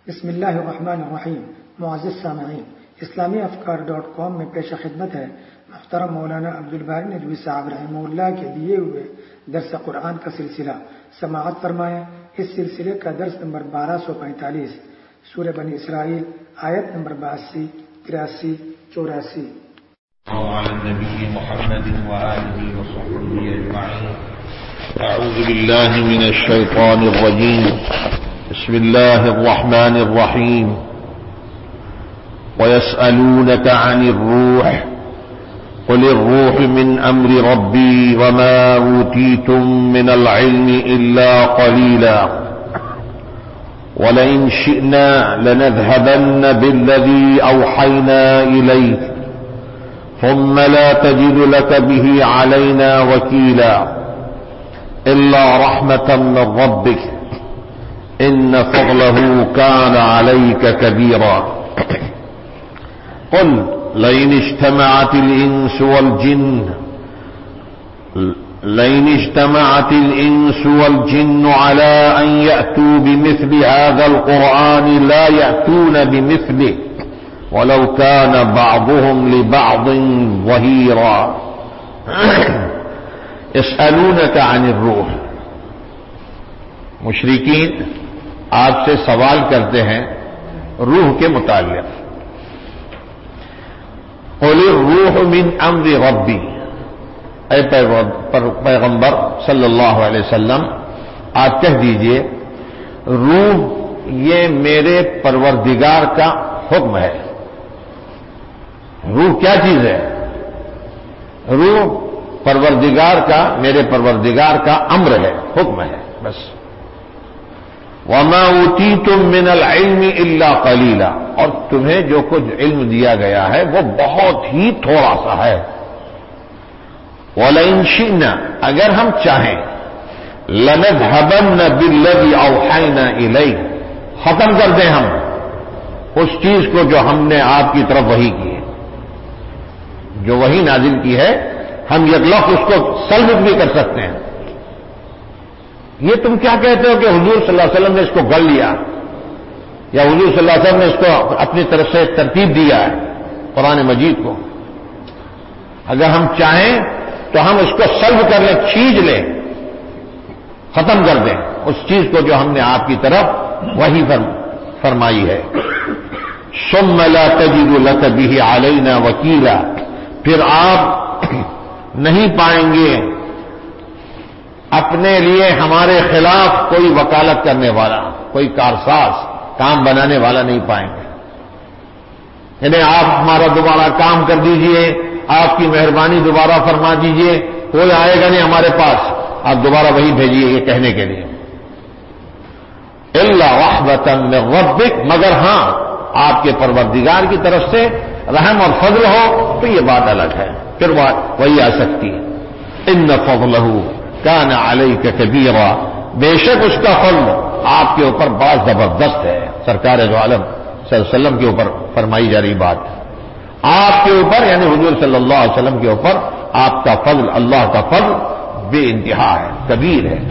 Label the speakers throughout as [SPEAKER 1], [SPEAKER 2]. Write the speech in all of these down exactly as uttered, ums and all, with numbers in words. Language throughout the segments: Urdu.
[SPEAKER 1] بسم اللہ الرحمن الرحیم۔ معزز سامعین، اسلامی افکار ڈاٹ کام میں پیش خدمت ہے محترم مولانا عبدالباری ندوی صاحب رحمہ اللہ کے دیے ہوئے درس قرآن کا سلسلہ۔ سماعت فرمائیں۔ اس سلسلے کا درس نمبر بارہ سو پینتالیس، سورہ بنی اسرائیل، آیت نمبر باسی، تراسی، چوراسی۔
[SPEAKER 2] اعوذ باللہ من الشیطان الرجیم، بسم اللہ الرحمن الرحیم۔ وَيَسْأَلُونَكَ عَنِ الرُّوحِ قُلِ الرُّوحُ مِنْ أَمْرِ رَبِّي وَمَا أُوتِيتُم مِّنَ الْعِلْمِ إِلَّا قَلِيلًا وَلَئِن شِئْنَا لَنَذْهَبَنَّ بِالَّذِي أَوْحَيْنَا إِلَيْكَ ثُمَّ لَا تَجِدُ لَكَ بِهِ عَلَيْنَا وَكِيلًا إِلَّا رَحْمَةً مِّن رَّبِّكَ إِنَّ فَضْلَهُ كَانَ عَلَيْكَ كَبِيرًا قل لئن اجتمعت الإنس والجن لئن اجتمعت الإنس والجن على أن يأتوا بمثل هذا القرآن لا يأتون بمثله ولو كان بعضهم لبعض ظهيرا يسألونك عن الروح۔ مشرکین آپ سے سوال کرتے ہیں روح کے متعلق۔ قل الروح من امر ربی، اے پیغمبر صلی اللہ علیہ وسلم آپ کہہ دیجئے روح یہ میرے پروردگار کا حکم ہے۔ روح کیا چیز ہے؟ روح پروردگار کا، میرے پروردگار کا امر ہے، حکم ہے بس۔ وَمَا أُوتِيتُم مِّنَ الْعِلْمِ إِلَّا قَلِيلًا، اور تمہیں جو کچھ علم دیا گیا ہے وہ بہت ہی تھوڑا سا ہے۔ وَلَئِن شِئْنَا، اگر ہم چاہیں، لَنَذْهَبَنَّ بِالَّذِي أَوْحَيْنَا إِلَيْكَ، ختم کر دیں ہم اس چیز کو جو ہم نے آپ کی طرف وحی کی ہے، جو وحی نازل کی ہے ہم یکلخ اس کو سلب بھی کر سکتے ہیں۔ یہ تم کیا کہتے ہو کہ حضور صلی اللہ علیہ وسلم نے اس کو گڑھ لیا، یا حضور صلی اللہ علیہ وسلم نے اس کو اپنی طرف سے ترتیب دیا ہے قرآن مجید کو؟ اگر ہم چاہیں تو ہم اس کو سلب کر لیں، کھینچ لیں، ختم کر دیں اس چیز کو جو ہم نے آپ کی طرف وحی فرمائی ہے۔ ثم لا تجد لك به علينا وكيلا، پھر آپ نہیں پائیں گے اپنے لیے ہمارے خلاف کوئی وکالت کرنے والا، کوئی کارساز، کام بنانے والا نہیں پائیں گے۔ یعنی آپ ہمارا دوبارہ کام کر دیجئے، آپ کی مہربانی دوبارہ فرما دیجئے، کوئی آئے گا نہیں ہمارے پاس، آپ دوبارہ وہی بھیجیے یہ کہنے کے لیے۔ الا رحمۃ من ربک، مگر ہاں آپ کے پروردگار کی طرف سے رحم اور فضل ہو تو یہ بات الگ ہے، پھر وہی آ سکتی ہے۔ ان فضلہ کان علیک کبیرا، بے شک اس کا فضل آپ کے اوپر بہت زبردست ہے۔ سرکار دو عالم صلی اللہ علیہ وسلم کے اوپر فرمائی جا رہی بات، آپ کے اوپر یعنی حضور صلی اللہ علیہ وسلم کے اوپر آپ کا فضل، اللہ کا فضل بے انتہا ہے، کبیر ہے۔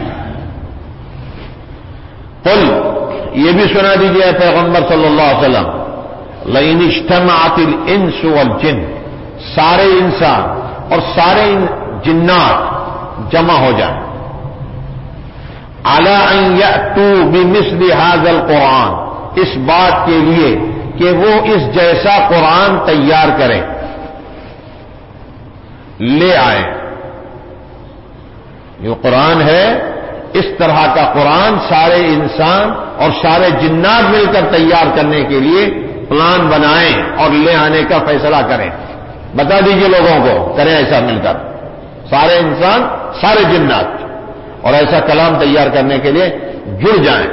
[SPEAKER 2] قل، یہ بھی سنا دیجیے پیغمبر صلی اللہ علیہ وسلم، لئن اجتمعت الانس والجن، سارے انسان اور سارے جنات جمع ہو جائیں، علی ان یأتوا بمثل ھذا القرآن، اس بات کے لیے کہ وہ اس جیسا قرآن تیار کریں، لے آئیں۔ جو قرآن ہے اس طرح کا قرآن سارے انسان اور سارے جنات مل کر تیار کرنے کے لیے پلان بنائیں اور لے آنے کا فیصلہ کریں۔ بتا دیجئے لوگوں کو، کریں ایسا مل کر، سارے انسان سارے جنات، اور ایسا کلام تیار کرنے کے لیے جڑ جائیں۔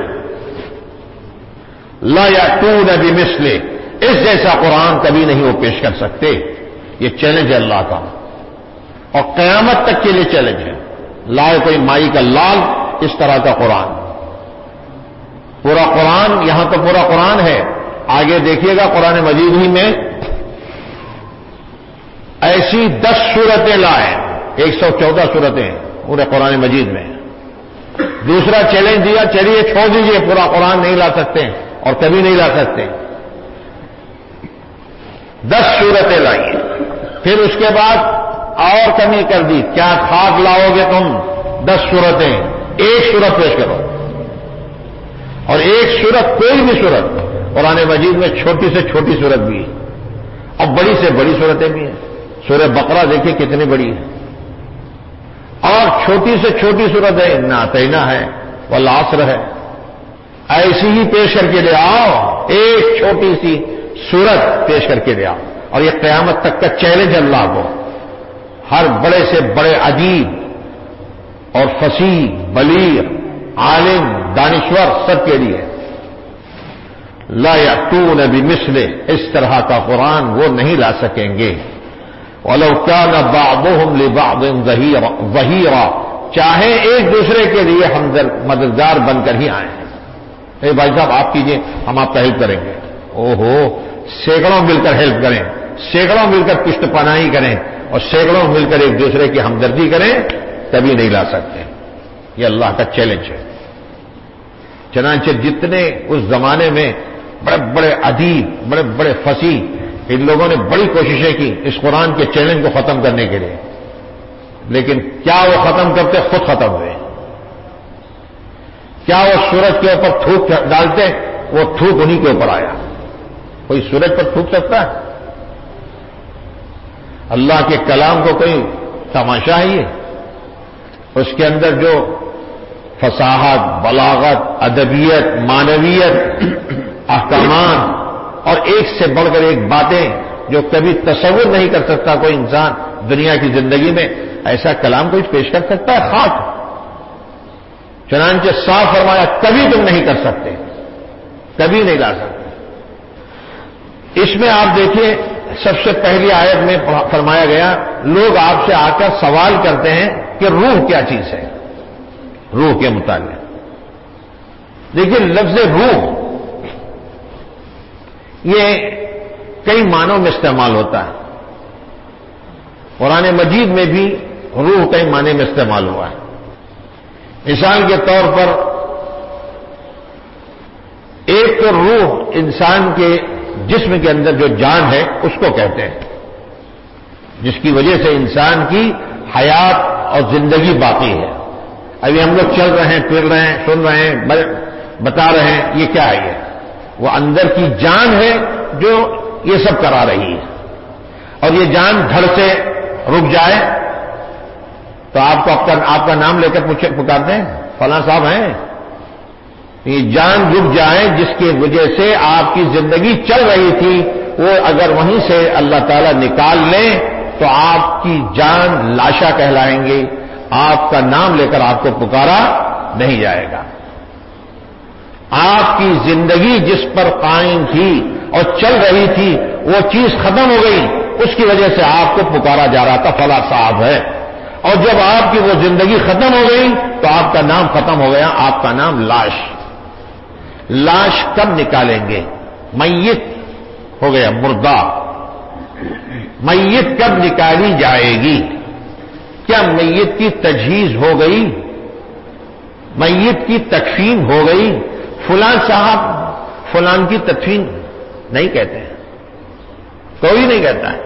[SPEAKER 2] لا یأتون بمثلہ، اس جیسا قرآن کبھی نہیں وہ پیش کر سکتے۔ یہ چیلنج ہے اللہ کا، اور قیامت تک کے لیے چیلنج ہے۔ لائے کوئی مائی کا لال اس طرح کا قرآن، پورا قرآن، یہاں تو پورا قرآن ہے، آگے دیکھیے گا قرآن مجید ہی میں ایسی دس سورتیں لائے، ایک سو چودہ سورتیں پورے قرآن مجید میں۔ دوسرا چیلنج دیا، چلیے چھوڑ دیجئے، پورا قرآن نہیں لا سکتے، اور کبھی نہیں لا سکتے. دس صورتیں لائیے. پھر اس کے بعد اور کمی کر دی, کیا خاک لاؤ گے تم؟ دس صورتیں, ایک صورت پیش کرو. اور ایک صورت, کوئی بھی صورت قرآن مجید میں چھوٹی سے چھوٹی صورت بھی ہے اور بڑی سے بڑی صورتیں بھی ہیں. سورہ بقرہ دیکھیے کتنی بڑی ہے, اور چھوٹی سے چھوٹی صورت ہے انا اعطیناہ ہے, والعصر ہے. ایسی ہی پیش کر کے لے آؤ, ایک چھوٹی سی صورت پیش کر کے لے آؤ. اور یہ قیامت تک کا چیلنج اللہ کو, ہر بڑے سے بڑے ادیب اور فصیح, بلیغ, عالم, دانشور سب کے لیے. لا یأتون بمثلہ, اس طرح کا قرآن وہ نہیں لا سکیں گے. وَلَوْ كَانَ بَعْضُهُمْ لِبَعْضٍ ظَهِيرًا, چاہے ایک دوسرے کے لیے ہم مددگار بن کر ہی آئے ہیں. اے بھائی صاحب آپ کیجئے, ہم آپ کا ہیلپ کریں گے. او ہو, سینکڑوں مل کر ہیلپ کریں, سینکڑوں مل کر پشت پناہی کریں, اور سینکڑوں مل کر ایک دوسرے کی ہمدردی کریں, کبھی نہیں لا سکتے. یہ اللہ کا چیلنج ہے. چنانچہ جتنے اس زمانے میں بڑے بڑے ادیب, بڑے بڑے فصیح, ان لوگوں نے بڑی کوششیں کی اس قرآن کے چیلنج کو ختم کرنے کے لیے, لیکن کیا وہ ختم کرتے؟ خود ختم ہوئے. کیا وہ سورج کے اوپر تھوک ڈالتے؟ وہ تھوک انہی کے اوپر آیا. کوئی سورج پر تھوک سکتا ہے؟ اللہ کے کلام کو کوئی تماشا ہے یہ؟ اس کے اندر جو فصاحت, بلاغت, ادبیت, معنویت, احکامات اور ایک سے بڑھ کر ایک باتیں جو کبھی تصور نہیں کر سکتا کوئی انسان دنیا کی زندگی میں, ایسا کلام کوئی پیش کر سکتا ہے؟ خاک. چنانچہ صاف فرمایا کبھی تم نہیں کر سکتے, کبھی نہیں لا سکتے. اس میں آپ دیکھیے سب سے پہلی آیت میں فرمایا گیا, لوگ آپ سے آ کر سوال کرتے ہیں کہ روح کیا چیز ہے, روح کے متعلق. دیکھیے لفظ روح یہ کئی معنوں میں استعمال ہوتا ہے. قرآن مجید میں بھی روح کئی معنی میں استعمال ہوا ہے. مثال کے طور پر ایک تو روح انسان کے جسم کے اندر جو جان ہے اس کو کہتے ہیں, جس کی وجہ سے انسان کی حیات اور زندگی باقی ہے. ابھی ہم لوگ چل رہے ہیں, پھر رہے ہیں, سن رہے ہیں, بتا رہے ہیں, یہ کیا ہے؟ یہ وہ اندر کی جان ہے جو یہ سب کرا رہی ہے. اور یہ جان دھڑ سے رک جائے تو آپ کو آپ کا نام لے کر پکارتے ہیں, فلاں صاحب ہیں. یہ جان رک جائے جس کی وجہ سے آپ کی زندگی چل رہی تھی, وہ اگر وہیں سے اللہ تعالیٰ نکال لیں تو آپ کی جان لاشا کہلائیں گے, آپ کا نام لے کر آپ کو پکارا نہیں جائے گا. آپ کی زندگی جس پر قائم تھی اور چل رہی تھی وہ چیز ختم ہو گئی, اس کی وجہ سے آپ کو پکارا جا رہا تھا فلاں صاحب ہے. اور جب آپ کی وہ زندگی ختم ہو گئی تو آپ کا نام ختم ہو گیا, آپ کا نام لاش. لاش کب نکالیں گے؟ میت ہو گیا, مردہ. میت کب نکالی جائے گی؟ کیا میت کی تجہیز ہو گئی؟ میت کی تکفین ہو گئی؟ فلاں صاحب فلان کی تدفین نہیں کہتے ہیں, کوئی نہیں کہتا ہے.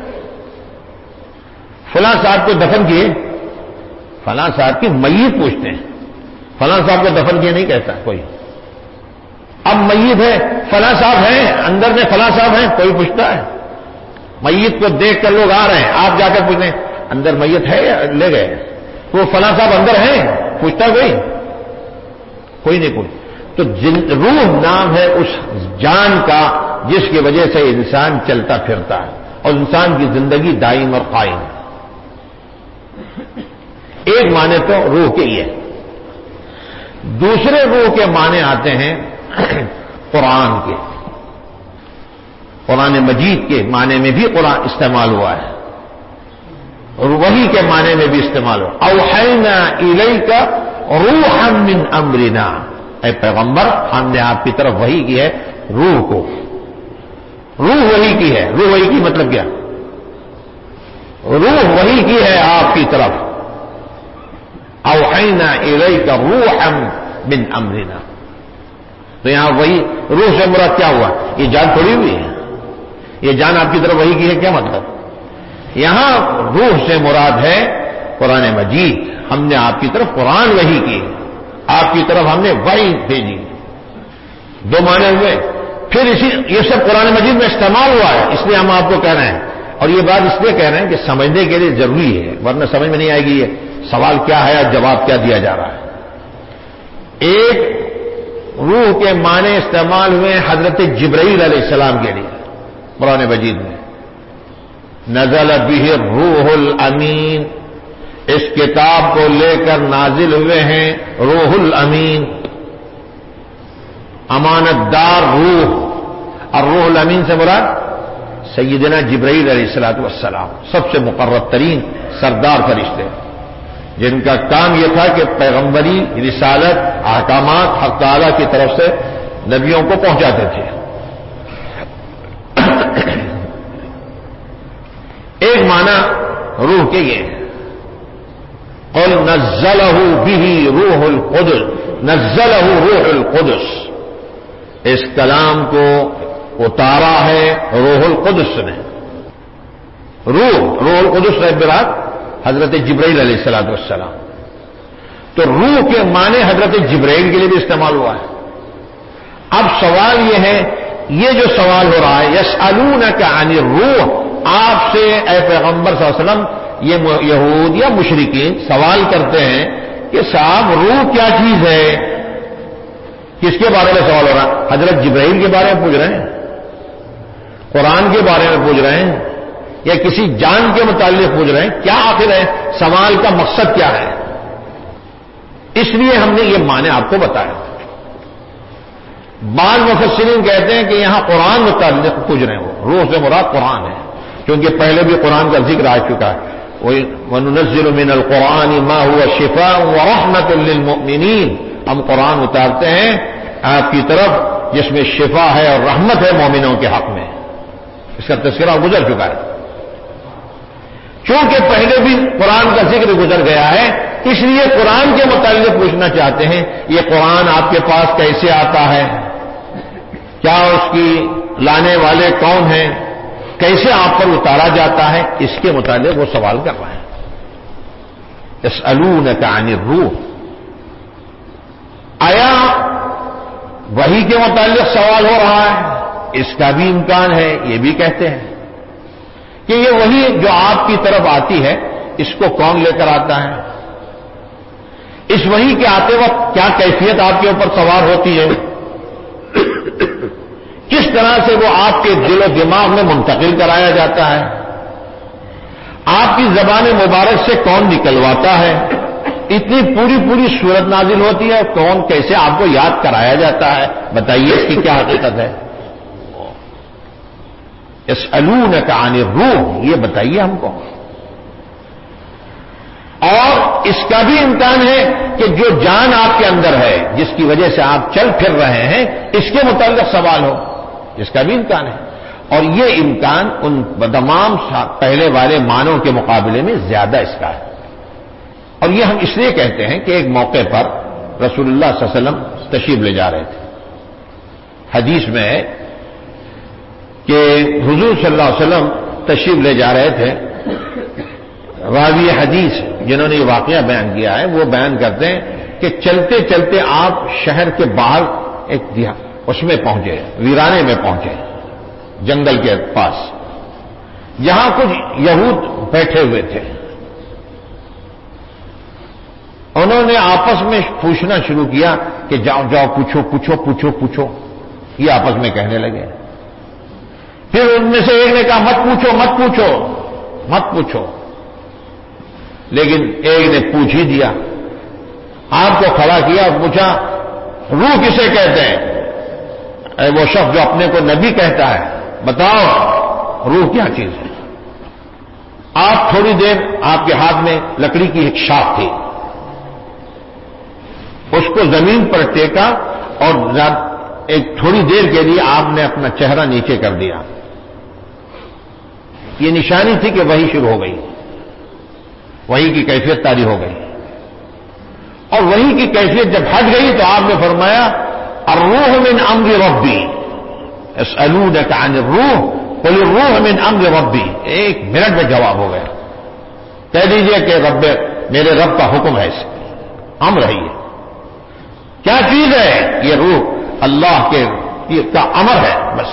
[SPEAKER 2] فلاں صاحب کو دفن کیے, فلاں صاحب کی میت پوچھتے ہیں, فلاں صاحب کو دفن کیے نہیں کہتا کوئی. اب میت ہے, فلاں صاحب ہیں اندر میں, فلاں صاحب ہیں, کوئی پوچھتا ہے؟ میت کو دیکھ کر لوگ آ رہے ہیں, آپ جا کر پوچھیں اندر میت ہے یا لے گئے؟ تو فلاں صاحب اندر ہیں, پوچھتا کوئی؟ کوئی نہیں پوچھ. تو روح نام ہے اس جان کا جس کی وجہ سے انسان چلتا پھرتا ہے اور انسان کی زندگی دائم اور قائم. ایک معنی تو روح کے یہ. دوسرے روح کے معنی آتے ہیں قرآن کے. قرآن مجید کے معنی میں بھی قرآن استعمال ہوا ہے اور وحی کے معنی میں بھی استعمال ہوا. اوحینا الیک روحا من امرنا, اے پیغمبر ہم نے آپ کی طرف وحی کی ہے روح کو. روح وحی کی ہے. روح وحی کی مطلب کیا؟ روح وحی کی ہے آپ کی طرف. اوحینا الیک روحا من امرنا. تو یہاں وہی روح سے مراد کیا ہوا؟ یہ جان تھوڑی ہوئی ہے، یہ جان آپ کی طرف وہی کی ہے، کیا مطلب؟ یہاں روح سے مراد ہے قرآن مجید، ہم نے آپ کی طرف قرآن وحی کی، آپ کی طرف ہم نے وحی بھیجی، دو معنی ہوئے۔ پھر اسی یہ سب قرآن مجید میں استعمال ہوا ہے، اس لیے ہم آپ کو کہہ رہے ہیں، اور یہ بات اس لیے کہہ رہے ہیں کہ سمجھنے کے لیے ضروری ہے، ورنہ سمجھ میں نہیں آئے گی یہ سوال کیا ہے اور جواب کیا دیا جا رہا ہے۔ ایک روح کے معنی استعمال ہوئے حضرت جبرائیل علیہ السلام کے لیے قرآن مجید میں، نزل بہ الروح الامین، اس کتاب کو لے کر نازل ہوئے ہیں روح الامین، امانت دار روح، اور روح الامین سے مراد سیدنا جبرائیل علیہ الصلوۃ والسلام، سب سے مقرب ترین سردار فرشتے، جن کا کام یہ تھا کہ پیغمبری، رسالت، احکامات حق تعالیٰ کی طرف سے نبیوں کو پہنچاتے تھے۔ ایک معنی روح کے یہ ہے، قل نزلہ بہ روح القدس، نزلہ روح القدس، اس کلام کو اتارا ہے روح القدس نے۔ روح روح القدس سے مراد حضرت جبرائیل علیہ الصلوۃ والسلام، تو روح کے معنی حضرت جبرائیل کے لیے بھی استعمال ہوا ہے۔ اب سوال یہ ہے، یہ جو سوال ہو رہا ہے یسألونک عن الروح، آپ سے اے پیغمبر صلی اللہ علیہ وسلم یہ یہود یا مشرکین سوال کرتے ہیں کہ صاحب روح کیا چیز ہے؟ کس کے بارے میں سوال ہو رہا ہے؟ حضرت جبرائیل کے بارے میں پوچھ رہے ہیں، قرآن کے بارے میں پوچھ رہے ہیں، یا کسی جان کے متعلق پوچھ رہے ہیں؟ کیا آخر ہے سوال کا مقصد کیا ہے؟ اس لیے ہم نے یہ معنی آپ کو بتایا۔ بعض مفسرین کہتے ہیں کہ یہاں قرآن متعلق پوچھ رہے ہیں، وہ روح سے مراد قرآن ہے، کیونکہ پہلے بھی قرآن کا ذکر آ چکا ہے، وَنُنَزِّلُ مِنَ الْقُرْآنِ مَا هُوَ شِفَاءٌ وَرَحْمَةٌ لِّلْمُؤْمِنِينَ، ہم قرآن اتارتے ہیں آپ کی طرف جس میں شفا ہے اور رحمت ہے مومنوں کے حق میں، اس کا تذکرہ گزر چکا ہے۔ چونکہ پہلے بھی قرآن کا ذکر گزر گیا ہے، اس لیے قرآن کے متعلق پوچھنا چاہتے ہیں، یہ قرآن آپ کے پاس کیسے آتا ہے؟ کیا اس کی لانے والے کون ہیں؟ کیسے آپ پر اتارا جاتا ہے؟ اس کے متعلق وہ سوال کر رہے ہیں۔ یسألونک عن الروح، آیا وحی کے متعلق سوال ہو رہا ہے؟ اس کا بھی امکان ہے، یہ بھی کہتے ہیں کہ یہ وحی جو آپ کی طرف آتی ہے اس کو کون لے کر آتا ہے؟ اس وحی کے آتے وقت کیا کیفیت آپ کے اوپر سوار ہوتی ہے؟ کس طرح سے وہ آپ کے دل و دماغ میں منتقل کرایا جاتا ہے؟ آپ کی زبان مبارک سے کون نکلواتا ہے؟ اتنی پوری پوری صورت نازل ہوتی ہے، کون کیسے آپ کو یاد کرایا جاتا ہے؟ بتائیے اس کی کیا حقیقت ہے؟ یسألونک عن الروح، یہ بتائیے ہم کو۔ اور اس کا بھی امکان ہے کہ جو جان آپ کے اندر ہے، جس کی وجہ سے آپ چل پھر رہے ہیں، اس کے متعلق سوال ہو، اس کا بھی امکان ہے۔ اور یہ امکان ان تمام پہلے والے معنوں کے مقابلے میں زیادہ اس کا ہے۔ اور یہ ہم اس لیے کہتے ہیں کہ ایک موقع پر رسول اللہ صلی اللہ علیہ وسلم تشریف لے جا رہے تھے، حدیث میں ہے کہ حضور صلی اللہ علیہ وسلم تشریف لے جا رہے تھے، راوی حدیث جنہوں نے یہ واقعہ بیان کیا ہے وہ بیان کرتے ہیں کہ چلتے چلتے آپ شہر کے باہر ایک اس میں پہنچے، ویرانے میں پہنچے، جنگل کے پاس، جہاں کچھ یہود بیٹھے ہوئے تھے۔ انہوں نے آپس میں پوچھنا شروع کیا کہ جاؤ جاؤ پوچھو پوچھو پوچھو پوچھو، یہ آپس میں کہنے لگے۔ پھر ان میں سے ایک نے کہا مت پوچھو مت پوچھو مت پوچھو، لیکن ایک نے پوچھ ہی دیا، آپ کو کھڑا کیا اور پوچھا روح کسے کہتے ہیں؟ اے وہ شخص جو اپنے کو نبی کہتا ہے، بتاؤ روح کیا چیز ہے؟ آپ تھوڑی دیر، آپ کے ہاتھ میں لکڑی کی ایک شاخ تھی، اس کو زمین پر ٹیکا اور ایک تھوڑی دیر کے لیے آپ نے اپنا چہرہ نیچے کر دیا۔ یہ نشانی تھی کہ وحی شروع ہو گئی، وحی کی کیفیت طاری ہو گئی، اور وحی کی کیفیت جب ہٹ گئی تو آپ نے فرمایا الروح من امر ربی یسألونک عن الروح قل الروح من امر ربی، ایک منٹ میں جواب ہو گیا. کہہ دیجئے کہ رب میرے رب کا حکم ہے، اس امر ہے. یہ کیا چیز ہے؟ یہ روح اللہ کے کا امر ہے بس.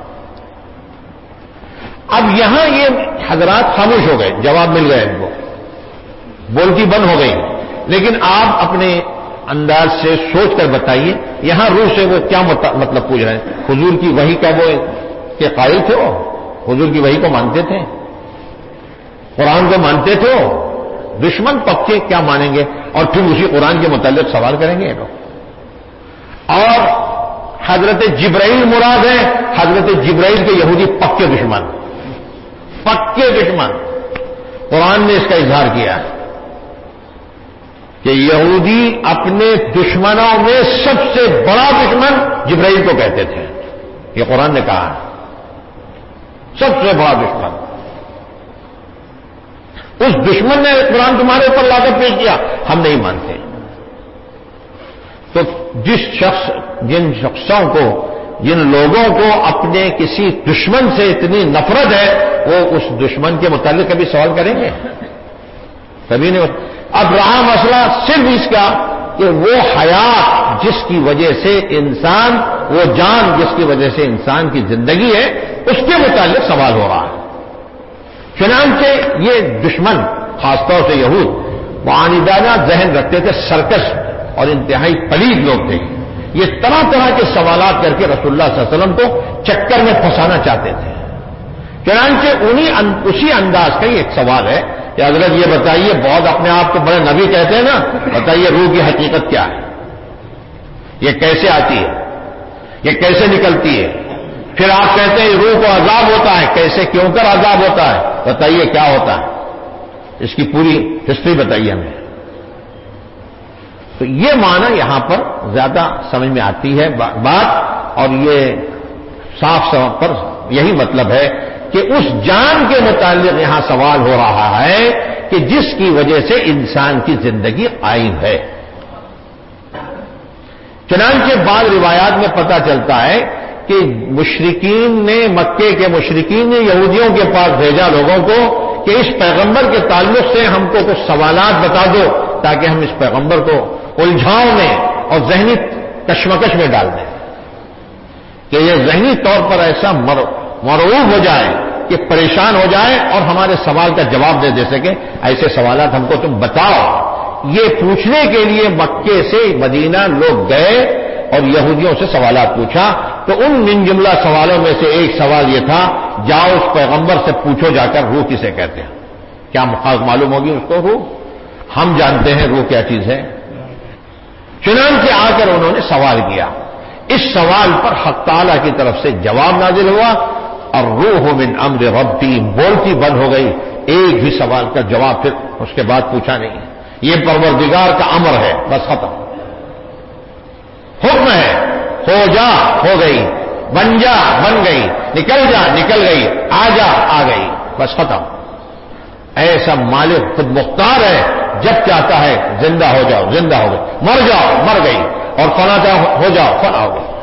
[SPEAKER 2] اب یہاں یہ حضرات خاموش ہو گئے، جواب مل گئے ان کو، بولتی بند ہو گئی. لیکن آپ اپنے انداز سے سوچ کر بتائیے یہاں روح سے وہ کیا مطلب پوچھ رہے ہیں؟ حضور کی وحی کا وہ کہ قائل تھے، وہ حضور کی وحی کو مانتے تھے، قرآن کو مانتے تھے. دشمن پکے کیا مانیں گے اور پھر اسی قرآن کے متعلق سوال کریں گے لوگ. اور حضرت جبرائیل مراد ہے، حضرت جبرائیل کے یہودی پکے دشمن، پکے دشمن. قرآن نے اس کا اظہار کیا کہ یہودی اپنے دشمنوں میں سب سے بڑا دشمن جبرائیل کو کہتے تھے. یہ قرآن نے کہا سب سے بڑا دشمن. اس دشمن نے قرآن تمہارے اوپر لا کر پیش کیا، ہم نہیں مانتے. تو جس شخص جن شخصوں کو جن لوگوں کو اپنے کسی دشمن سے اتنی نفرت ہے وہ اس دشمن کے متعلق کبھی سوال کریں گے؟ کبھی نہیں. اب رہا مسئلہ صرف اس کا کہ وہ حیات جس کی وجہ سے انسان، وہ جان جس کی وجہ سے انسان کی زندگی ہے، اس کے متعلق سوال ہو رہا ہے. چنانچہ یہ دشمن خاص طور سے یہود وہ آنیدانہ ذہن رکھتے تھے، سرکش اور انتہائی پلید لوگ تھے. یہ طرح طرح کے سوالات کر کے رسول اللہ صلی اللہ علیہ وسلم کو چکر میں پھنسانا چاہتے تھے. چنانچہ انہی اسی انداز کا یہ ایک سوال ہے کہ حضرت یہ بتائیے، بہت اپنے آپ کو بڑے نبی کہتے ہیں نا، بتائیے روح کی حقیقت کیا ہے؟ یہ کیسے آتی ہے؟ یہ کیسے نکلتی ہے؟ پھر آپ کہتے ہیں روح کو عذاب ہوتا ہے، کیسے کیوں کر عذاب ہوتا ہے؟ بتائیے کیا ہوتا ہے؟ اس کی پوری ہسٹری بتائیے ہمیں. تو یہ معنی یہاں پر زیادہ سمجھ میں آتی ہے بات، اور یہ صاف صاف پر یہی مطلب ہے کہ اس جان کے متعلق یہاں سوال ہو رہا ہے کہ جس کی وجہ سے انسان کی زندگی قائم ہے. چنانچہ بعض روایات میں پتہ چلتا ہے کہ مشرکین نے، مکے کے مشرکین نے یہودیوں کے پاس بھیجا لوگوں کو کہ اس پیغمبر کے تعلق سے ہم کو کچھ سوالات بتا دو تاکہ ہم اس پیغمبر کو الجھاؤ میں اور ذہنی کشمکش میں ڈال دیں، کہ یہ ذہنی طور پر ایسا مرعوب ہو جائے کہ پریشان ہو جائے اور ہمارے سوال کا جواب دے دے سکے. ایسے سوالات ہم کو تم بتاؤ. یہ پوچھنے کے لیے مکے سے مدینہ لوگ گئے اور یہودیوں سے سوالات پوچھا. تو ان من جملہ سوالوں میں سے ایک سوال یہ تھا، جاؤ اس پیغمبر سے پوچھو جا کر روح کسے کہتے ہیں. کیا معلوم ہوگی اس کو روح؟ ہم جانتے ہیں روح کیا چیز ہے. چنانچہ آ کر انہوں نے سوال کیا. اس سوال پر حق تعالیٰ کی طرف سے جواب نازل ہوا اور روح من امر ربی بولتی بند ہو گئی. ایک بھی سوال کا جواب پھر اس کے بعد پوچھا نہیں. یہ پروردگار کا امر ہے، بس ختم. حکم ہے، ہو جا ہو گئی، بن جا بن گئی، نکل جا نکل گئی، آ جا آ گئی، بس ختم. ایسا مالک خود مختار ہے، جب چاہتا ہے زندہ ہو جاؤ زندہ ہو گئی، مر جاؤ مر گئی، اور فنا ہو جاؤ فنا ہو گئی.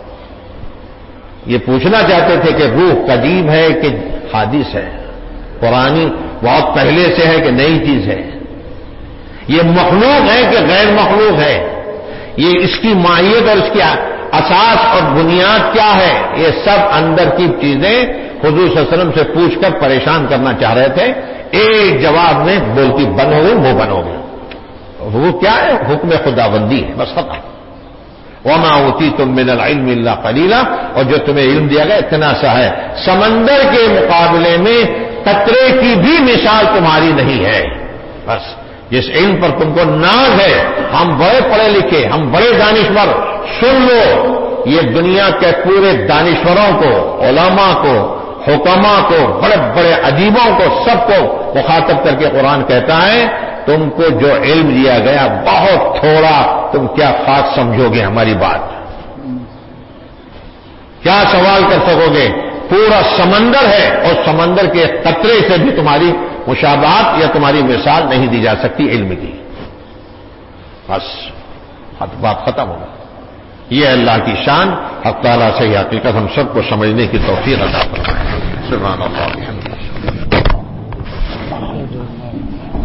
[SPEAKER 2] یہ پوچھنا چاہتے تھے کہ روح قدیم ہے کہ حادث ہے، پرانی بہت پہلے سے ہے کہ نئی چیز ہے، یہ مخلوق ہے کہ غیر مخلوق ہے، یہ اس کی ماہیت اور اس کی اساس اور بنیاد کیا ہے. یہ سب اندر کی چیزیں حضور صلی اللہ علیہ وسلم سے پوچھ کر پریشان کرنا چاہ رہے تھے. ایک جواب میں بولتی بند ہو گئی، منہ بند ہو گیا. وہ کیا ہے؟ حکم خداوندی ہے، بس ختم. وما اوتیتم من العلم الا قلیلا، اور جو تمہیں علم دیا گیا اتنا سا ہے. سمندر کے مقابلے میں قطرے کی بھی مثال تمہاری نہیں ہے. بس جس علم پر تم کو ناز ہے، ہم بڑے پڑھے لکھے، ہم بڑے دانشور، سن لو یہ دنیا کے پورے دانشوروں کو، علماء کو، حکماء کو، بڑے بڑے ادیبوں کو، سب کو مخاطب کر کے قرآن کہتا ہے تم کو جو علم دیا گیا بہت تھوڑا، تم کیا خاص سمجھو گے ہماری بات؟ کیا سوال کر سکو گے؟ پورا سمندر ہے اور سمندر کے قطرے سے بھی تمہاری مشابہت یا تمہاری مثال نہیں دی جا سکتی علم کی. بس بات ختم ہوگا. یہ اللہ کی شان. حق تعالیٰ سے یہ حقیقت ہم سب کو سمجھنے کی توفیق عطا فرمائے. سبحان اللہ.